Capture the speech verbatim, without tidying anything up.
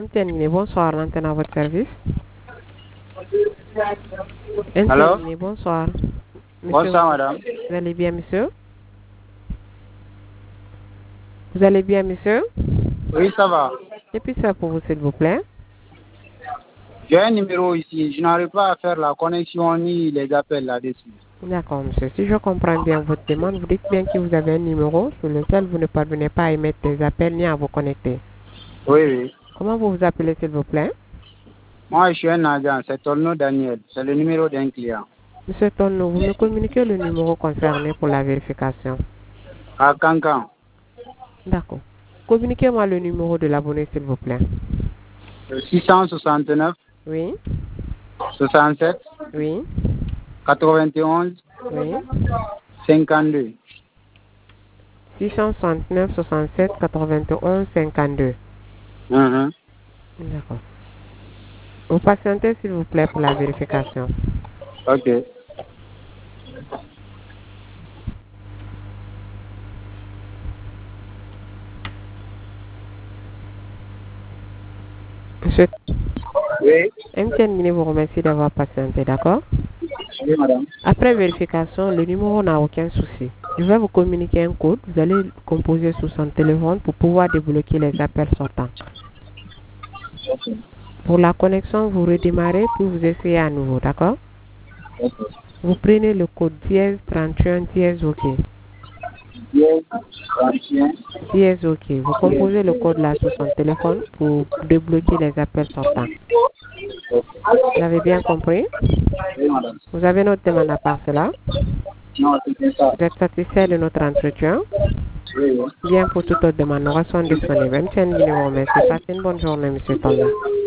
Mtienine, bonsoir, l'antenne à votre service. Allô? Mtienine, bonsoir. Monsieur, Bonsoir, madame. vous allez bien, monsieur? Vous allez bien, monsieur? Oui, ça va. Que puis-je faire pour vous, s'il vous plaît? J'ai un numéro ici. Je n'arrive pas à faire la connexion ni les appels là-dessus. D'accord, monsieur. Si je comprends bien votre demande, vous dites bien que vous avez un numéro sur lequel vous ne parvenez pas à émettre des appels ni à vous connecter. Oui, oui. Comment vous vous appelez, s'il vous plaît? Moi, je suis un agent. C'est Torno Daniel. C'est le numéro d'un client. Monsieur Tonno, vous me communiquez le numéro concerné pour la vérification. À Cancan. D'accord. Communiquez-moi le numéro de l'abonné, s'il vous plaît. six cent soixante-neuf, Oui, soixante-sept, oui, quatre-vingt-onze, oui. cinquante-deux. six cent soixante-neuf, soixante-sept, quatre-vingt-onze, cinquante-deux. Mhm. D'accord. Vous patientez, s'il vous plaît, pour la vérification. Ok. Monsieur Oui. M T N vous remercie d'avoir patienté, d'accord? Oui, madame. Après vérification, le numéro n'a aucun souci. Je vais vous communiquer un code. Vous allez le composer sur son téléphone pour pouvoir débloquer les appels sortants. Ok. Pour la connexion, vous redémarrez puis vous essayez à nouveau, d'accord? Ok. Vous prenez le code dièse trente et un dièse OK. Dièse, trente et un. Dièse OK. Vous composez le code là sur son téléphone pour débloquer les appels sortants. Vous avez bien compris? Oui, madame. Vous avez notre demande à part cela? Non, c'est ça. Vous êtes satisfait de notre entretien? Oui, oui. Bien, pour toute autre demande, nous restons disponibles. M T N vous remercie. Passez une bonne journée, monsieur Tonda.